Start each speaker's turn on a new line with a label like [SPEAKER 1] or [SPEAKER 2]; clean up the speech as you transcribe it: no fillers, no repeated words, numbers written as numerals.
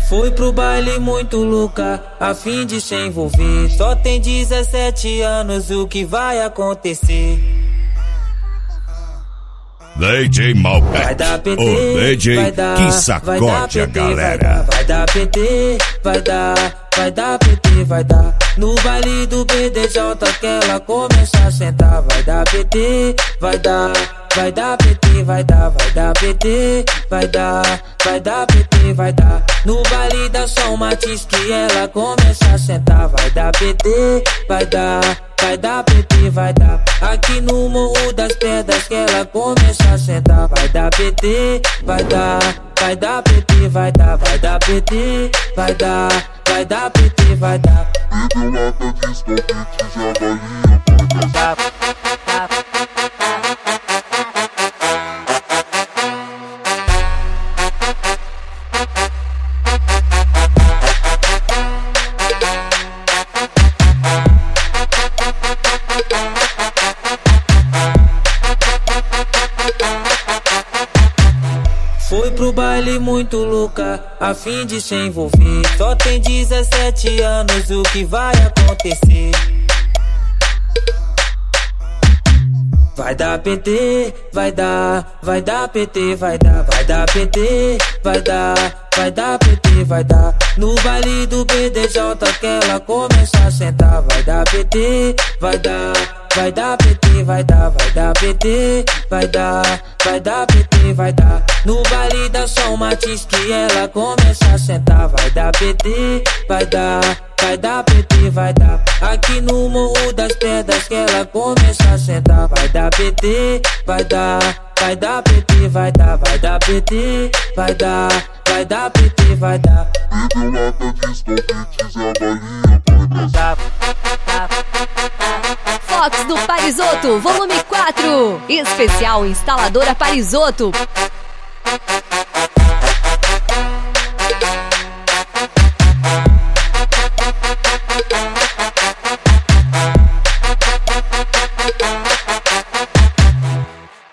[SPEAKER 1] Foi pro baile muito louca, a fim de se envolver. Só tem 17 anos, o que vai acontecer?
[SPEAKER 2] DJ Malbec,
[SPEAKER 1] vai dar PT,
[SPEAKER 2] o DJ
[SPEAKER 1] vai dar,
[SPEAKER 2] que sacode a galera.
[SPEAKER 1] Vai dar PT, vai dar PT, vai dar. No baile do BDJ que ela começa a sentar. Vai dar PT, vai dar PT, vai dar PT, vai dar PT, vai dar. No baile da São Matiz que ela começa a sentar. Vai dar PT, vai dar PT, vai dar. Aqui no Morro das Pedras que ela começa a sentar. Vai dar PT, vai dar PT, vai dar PT, vai dar PT, vai dar.
[SPEAKER 3] E do lado disso que já valia por
[SPEAKER 1] Foi pro baile muito louca, a fim de se envolver. Só tem 17 anos, o que vai acontecer? Vai dar PT, vai dar PT, vai dar PT, vai dar PT, vai dar. No baile do BDJ que ela começa a sentar. Vai dar PT, vai dar PT, vai dar PT, vai dar PT, vai dar. No baile da São Matiz que ela começa a sentar. Vai dar PT, vai dar PT, vai dar. Aqui no Morro das Pedras que ela começa a sentar. Vai dar PT, vai dar PT, vai dar PT, vai dar PT, vai dar.
[SPEAKER 3] E do lado disso que já valia por
[SPEAKER 4] Fox do Parisotto, volume 4. Especial instaladora Parisotto.